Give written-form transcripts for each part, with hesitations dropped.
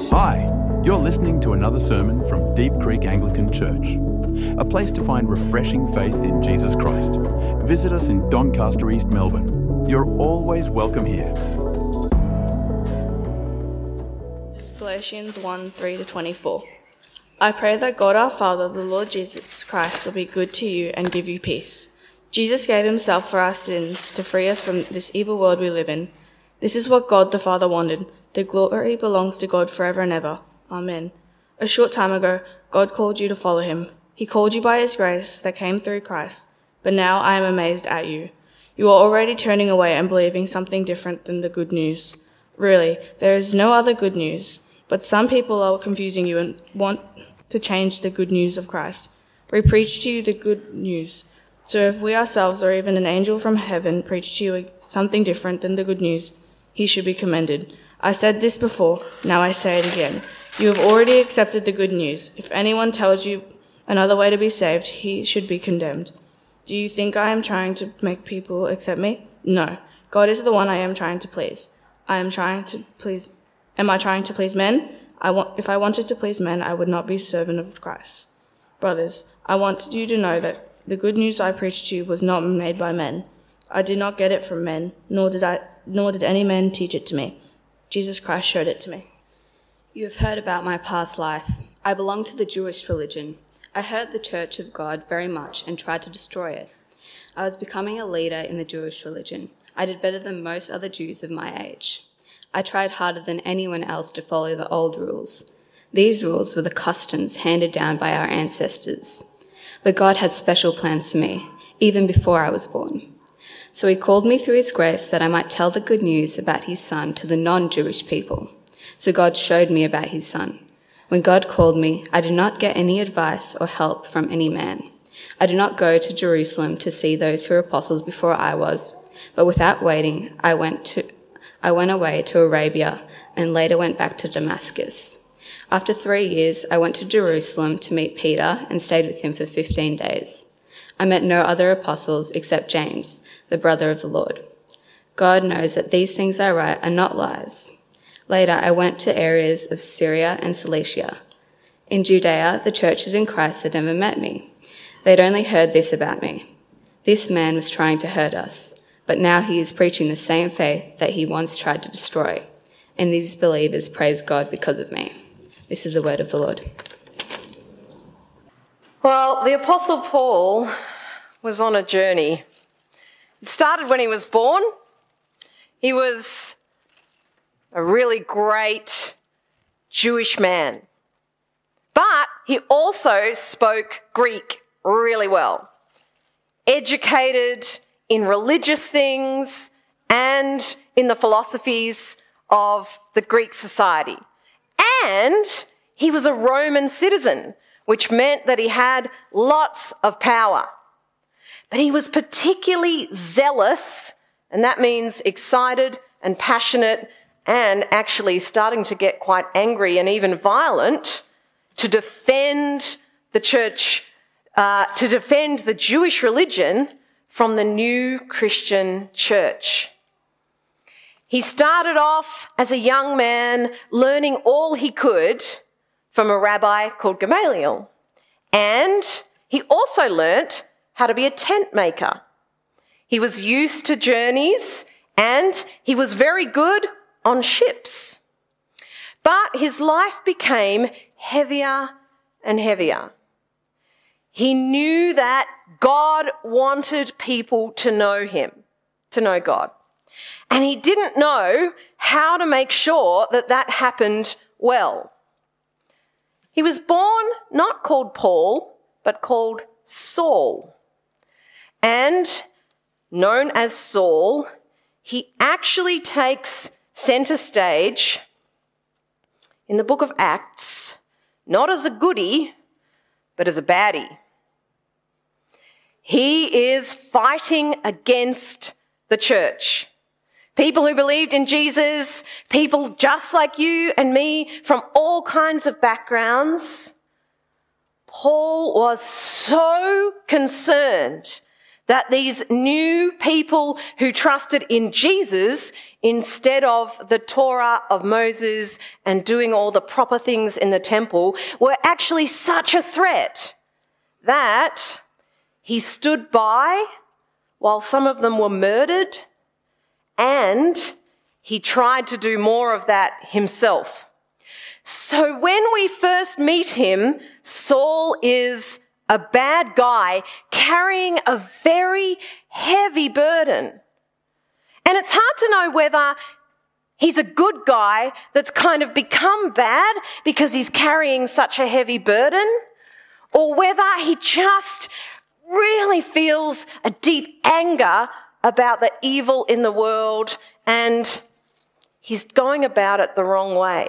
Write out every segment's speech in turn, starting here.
Hi, you're listening to another sermon from Deep Creek Anglican Church, a place to find refreshing faith in Jesus Christ. Visit us in Doncaster, East Melbourne. You're always welcome here. Galatians 1:3-24. I pray that God our Father, the Lord Jesus Christ, will be good to you and give you peace. Jesus gave himself for our sins to free us from this evil world we live in. This is what God the Father wanted. The glory belongs to God forever and ever. Amen. A short time ago, God called you to follow him. He called you by his grace that came through Christ. But now I am amazed at you. You are already turning away and believing something different than the good news. Really, there is no other good news. But some people are confusing you and want to change the good news of Christ. We preach to you the good news. So if we ourselves or even an angel from heaven preach to you something different than the good news, he should be commended. I said this before, now I say it again. You have already accepted the good news. If anyone tells you another way to be saved, he should be condemned. Do you think I am trying to make people accept me? No. God is the one I am trying to please. Am I trying to please men? If I wanted to please men, I would not be a servant of Christ. Brothers, I want you to know that the good news I preached to you was not made by men. I did not get it from men, nor did any man teach it to me. Jesus Christ showed it to me. You have heard about my past life. I belonged to the Jewish religion. I hurt the Church of God very much and tried to destroy it. I was becoming a leader in the Jewish religion. I did better than most other Jews of my age. I tried harder than anyone else to follow the old rules. These rules were the customs handed down by our ancestors. But God had special plans for me, even before I was born. So he called me through his grace that I might tell the good news about his son to the non-Jewish people. So God showed me about his son. When God called me, I did not get any advice or help from any man. I did not go to Jerusalem to see those who were apostles before I was, but without waiting, I went away to Arabia and later went back to Damascus. After 3 years, I went to Jerusalem to meet Peter and stayed with him for 15 days. I met no other apostles except James, the brother of the Lord. God knows that these things I write are not lies. Later, I went to areas of Syria and Cilicia. In Judea, the churches in Christ had never met me. They'd only heard this about me. This man was trying to hurt us, but now he is preaching the same faith that he once tried to destroy. And these believers praise God because of me. This is the word of the Lord. Well, the Apostle Paul was on a journey. It started when he was born. He was a really great Jewish man. But he also spoke Greek really well. Educated in religious things and in the philosophies of the Greek society. And he was a Roman citizen, which meant that he had lots of power. But he was particularly zealous, and that means excited and passionate and actually starting to get quite angry and even violent to defend the church, to defend the Jewish religion from the new Christian church. He started off as a young man learning all he could from a rabbi called Gamaliel. And he also learnt how to be a tent maker. He was used to journeys and he was very good on ships. But his life became heavier and heavier. He knew that God wanted people to know him, to know God. And he didn't know how to make sure that that happened well. He was born not called Paul, but called Saul. And known as Saul, he actually takes center stage in the book of Acts, not as a goodie, but as a baddie. He is fighting against the church. People who believed in Jesus, people just like you and me from all kinds of backgrounds. Paul was so concerned that these new people who trusted in Jesus instead of the Torah of Moses and doing all the proper things in the temple were actually such a threat that he stood by while some of them were murdered, and he tried to do more of that himself. So when we first meet him, Saul is a bad guy carrying a very heavy burden. And it's hard to know whether he's a good guy that's kind of become bad because he's carrying such a heavy burden, or whether he just really feels a deep anger about the evil in the world and he's going about it the wrong way.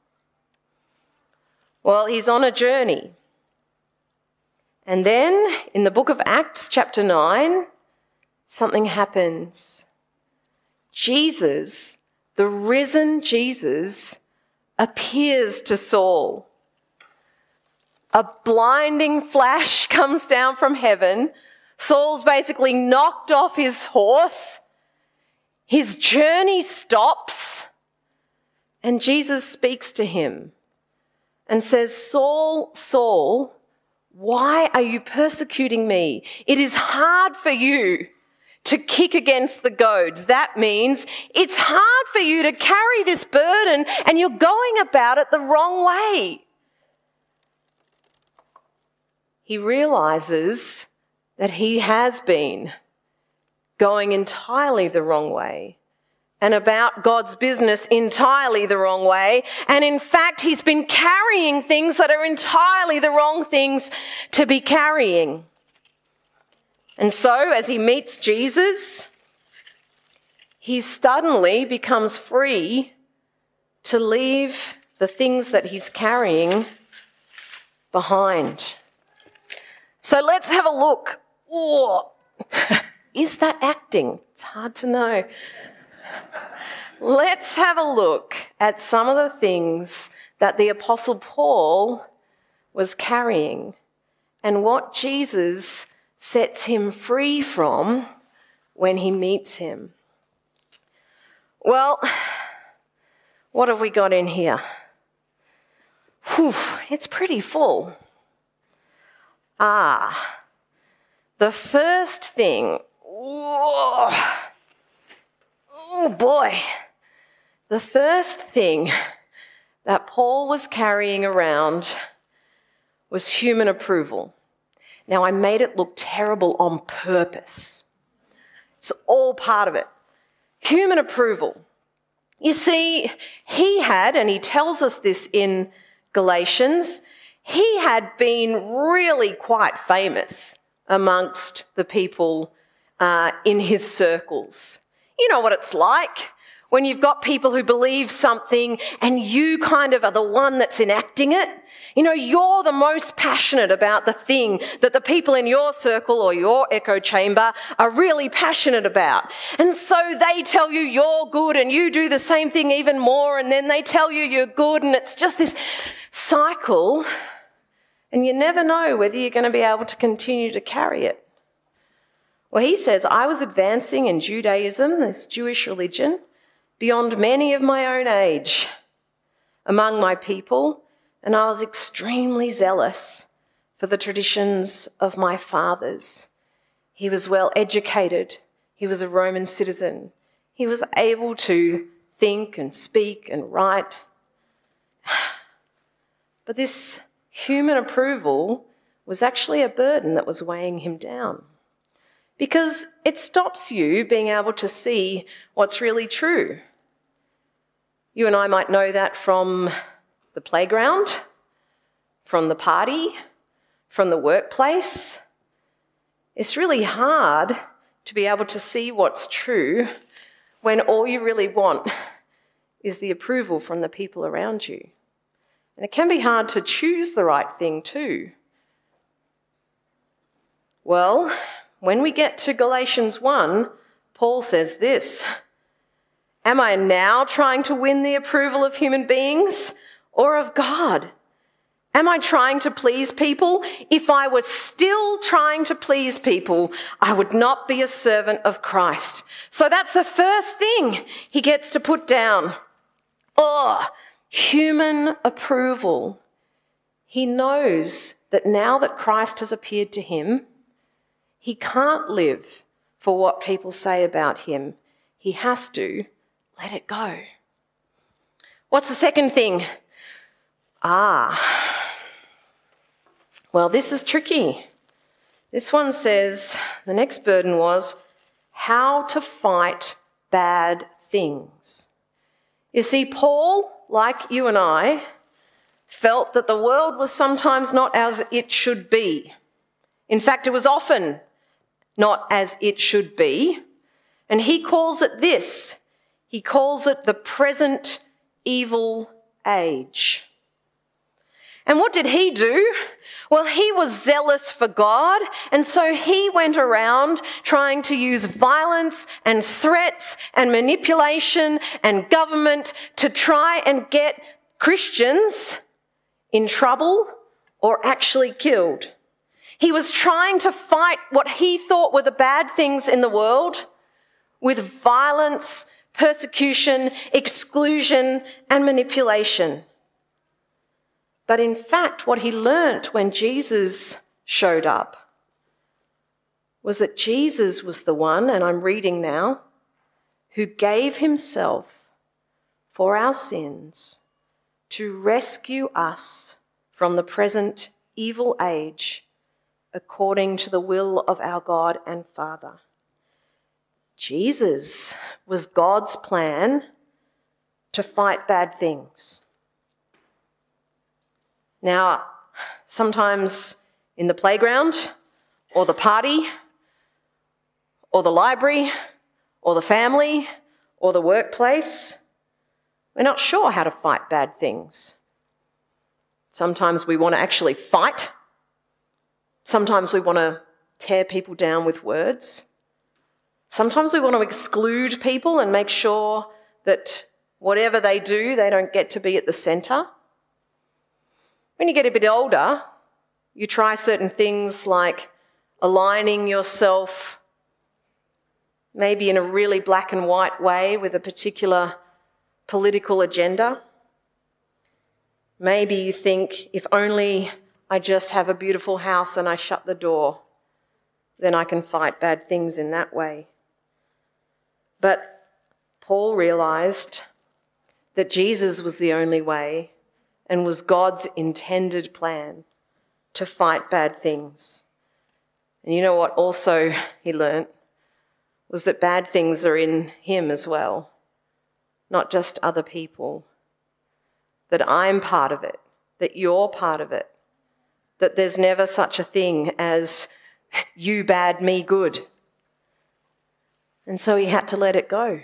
Well, he's on a journey. And then in the book of Acts, chapter 9, something happens. Jesus, the risen Jesus, appears to Saul. A blinding flash comes down from heaven. Saul's basically knocked off his horse. His journey stops. And Jesus speaks to him and says, "Saul, Saul, why are you persecuting me? It is hard for you to kick against the goads." That means it's hard for you to carry this burden and you're going about it the wrong way. He realizes that he has been going entirely the wrong way and about God's business entirely the wrong way. And in fact, he's been carrying things that are entirely the wrong things to be carrying. And so as he meets Jesus, he suddenly becomes free to leave the things that he's carrying behind. So let's have a look. Oh, is that acting? It's hard to know. Let's have a look at some of the things that the Apostle Paul was carrying and what Jesus sets him free from when he meets him. Well, what have we got in here? Whew, it's pretty full. The first thing, oh boy, the first thing that Paul was carrying around was human approval. Now, I made it look terrible on purpose. It's all part of it. Human approval. You see, he had, and he tells us this in Galatians, he had been really quite famous amongst the people in his circles. You know what it's like when you've got people who believe something and you kind of are the one that's enacting it. You know, you're the most passionate about the thing that the people in your circle or your echo chamber are really passionate about. And so they tell you you're good and you do the same thing even more, and then they tell you you're good, and it's just this cycle, and you never know whether you're going to be able to continue to carry it. Well, he says, I was advancing in Judaism, this Jewish religion, beyond many of my own age among my people, and I was extremely zealous for the traditions of my fathers. He was well educated. He was a Roman citizen. He was able to think and speak and write. But this human approval was actually a burden that was weighing him down, because it stops you being able to see what's really true. You and I might know that from the playground, from the party, from the workplace. It's really hard to be able to see what's true when all you really want is the approval from the people around you. And it can be hard to choose the right thing too. Well, when we get to Galatians 1, Paul says this: am I now trying to win the approval of human beings or of God? Am I trying to please people? If I was still trying to please people, I would not be a servant of Christ. So that's the first thing he gets to put down. Human approval. He knows that now that Christ has appeared to him, he can't live for what people say about him. He has to let it go. What's the second thing? Well, this is tricky. This one says, the next burden was how to fight bad things. You see, Paul, like you and I, felt that the world was sometimes not as it should be. In fact, it was often not as it should be. And he calls it this. He calls it the present evil age. And what did he do? Well, he was zealous for God, and so he went around trying to use violence and threats and manipulation and government to try and get Christians in trouble or actually killed. He was trying to fight what he thought were the bad things in the world with violence, persecution, exclusion, and manipulation. But in fact, what he learnt when Jesus showed up was that Jesus was the one, and I'm reading now, who gave himself for our sins to rescue us from the present evil age according to the will of our God and Father. Jesus was God's plan to fight bad things. Now, sometimes in the playground or the party or the library or the family or the workplace, we're not sure how to fight bad things. Sometimes we want to actually fight. Sometimes we want to tear people down with words. Sometimes we want to exclude people and make sure that whatever they do, they don't get to be at the centre. When you get a bit older, you try certain things like aligning yourself maybe in a really black and white way with a particular political agenda. Maybe you think, if only I just have a beautiful house and I shut the door, then I can fight bad things in that way. But Paul realised that Jesus was the only way and was God's intended plan to fight bad things. And you know what also he learnt was that bad things are in him as well, not just other people. That I'm part of it, that you're part of it, that there's never such a thing as you bad, me good. And so he had to let it go.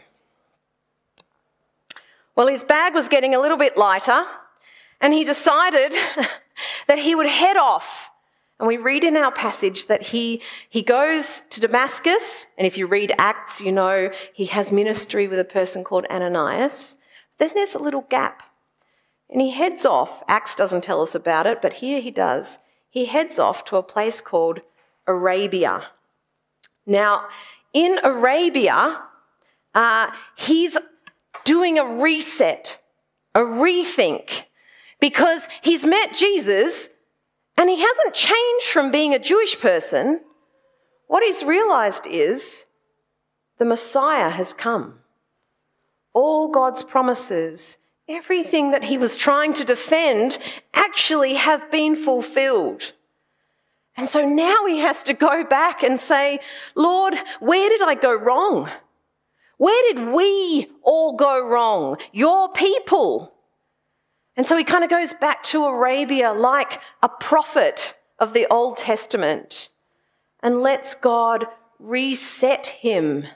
Well, his bag was getting a little bit lighter, and he decided that he would head off. And we read in our passage that he goes to Damascus, and if you read Acts, you know he has ministry with a person called Ananias. Then there's a little gap. And he heads off. Acts doesn't tell us about it, but here he does. He heads off to a place called Arabia. Now, in Arabia, he's doing a reset, a rethink, because he's met Jesus and he hasn't changed from being a Jewish person. What he's realised is the Messiah has come. All God's promises, everything that he was trying to defend actually have been fulfilled. And so now he has to go back and say, Lord, where did I go wrong? Where did we all go wrong? Your people. And so he kind of goes back to Arabia like a prophet of the Old Testament and lets God reset him.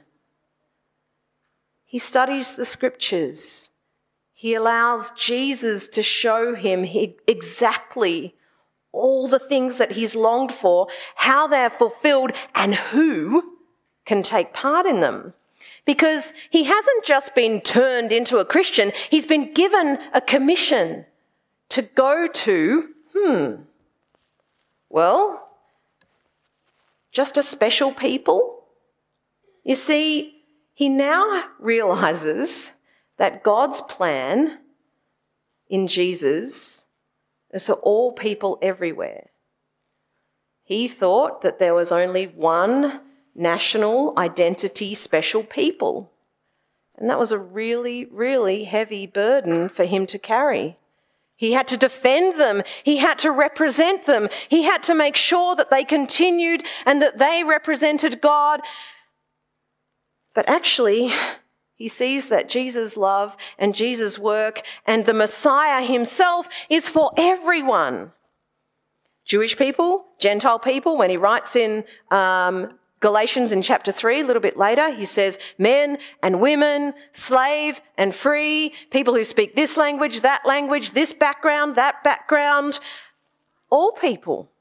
He studies the scriptures. He allows Jesus to show him exactly all the things that he's longed for, how they're fulfilled, and who can take part in them. Because he hasn't just been turned into a Christian, he's been given a commission to go to Well, just a special people? You see, he now realises that God's plan in Jesus is for all people everywhere. He thought that there was only one national identity special people. And that was a really, really heavy burden for him to carry. He had to defend them. He had to represent them. He had to make sure that they continued and that they represented God. But actually, he sees that Jesus' love and Jesus' work and the Messiah himself is for everyone. Jewish people, Gentile people, when he writes in Galatians in chapter 3, a little bit later, he says men and women, slave and free, people who speak this language, this background, that background, all people.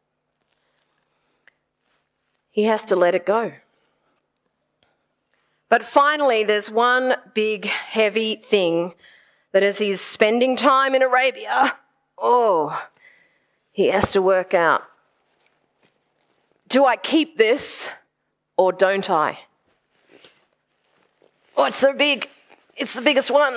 He has to let it go. But finally, there's one big, heavy thing that as he's spending time in Arabia, he has to work out. Do I keep this or don't I? Oh, it's so big. It's the biggest one.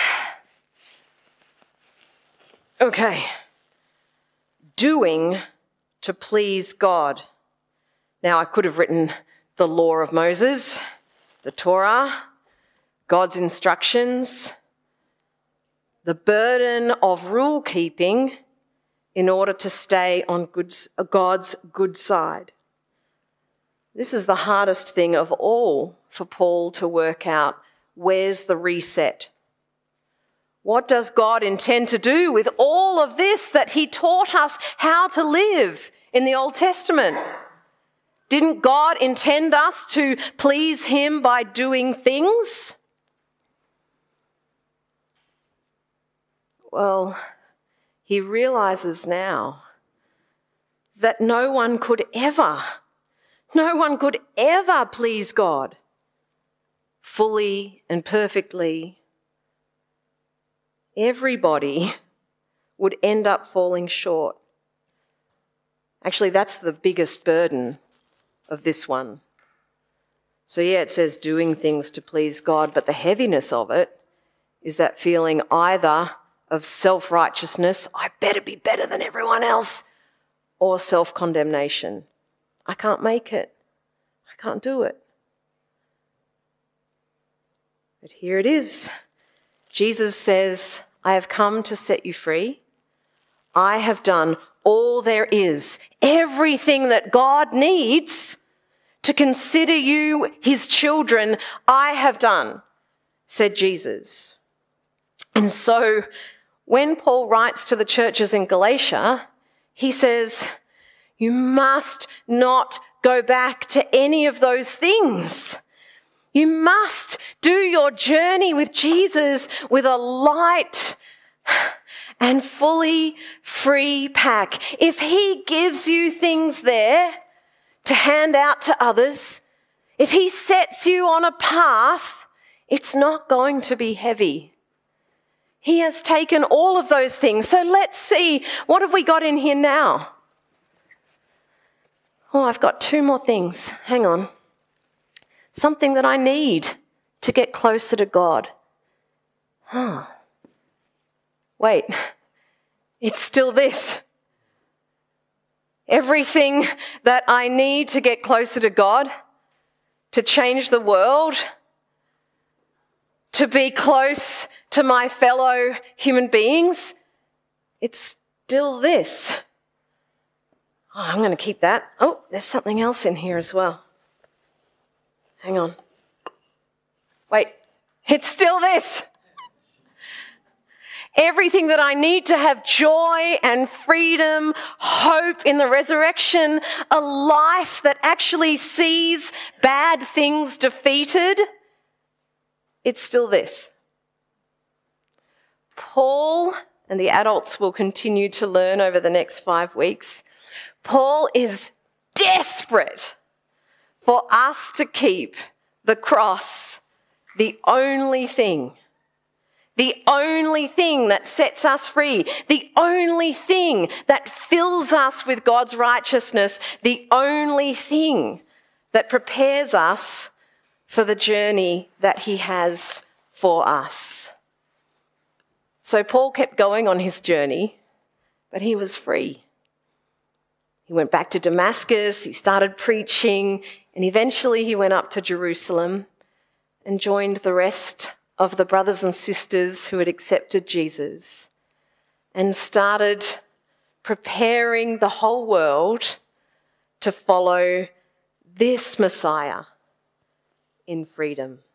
Okay. Doing to please God. Now, I could have written the law of Moses, the Torah, God's instructions, the burden of rule keeping in order to stay on God's good side. This is the hardest thing of all for Paul to work out. Where's the reset? What does God intend to do with all of this that he taught us how to live in the Old Testament? Didn't God intend us to please him by doing things? Well, he realizes now that no one could ever please God fully and perfectly. Everybody would end up falling short. Actually, that's the biggest burden of this one. So yeah, it says doing things to please God, but the heaviness of it is that feeling either of self-righteousness, I better be better than everyone else, or self-condemnation. I can't make it. I can't do it. But here it is. Jesus says, I have come to set you free. I have done all there is, everything that God needs to consider you his children, I have done, said Jesus. And so when Paul writes to the churches in Galatia, he says, you must not go back to any of those things. You must do your journey with Jesus with a light and fully free pack. If he gives you things there to hand out to others, if he sets you on a path, it's not going to be heavy. He has taken all of those things. So let's see, what have we got in here now? Oh, I've got two more things. Hang on. Something that I need to get closer to God. Wait, it's still this. Everything that I need to get closer to God, to change the world, to be close to my fellow human beings, it's still this. Oh, I'm going to keep that. Oh, there's something else in here as well. Hang on. Wait, it's still this. Everything that I need to have joy and freedom, hope in the resurrection, a life that actually sees bad things defeated, it's still this. Paul, and the adults will continue to learn over the next 5 weeks, Paul is desperate for us to keep the cross the only thing the only thing that sets us free, the only thing that fills us with God's righteousness, the only thing that prepares us for the journey that he has for us. So Paul kept going on his journey, but he was free. He went back to Damascus, he started preaching, and eventually he went up to Jerusalem and joined the rest of the brothers and sisters who had accepted Jesus and started preparing the whole world to follow this Messiah in freedom.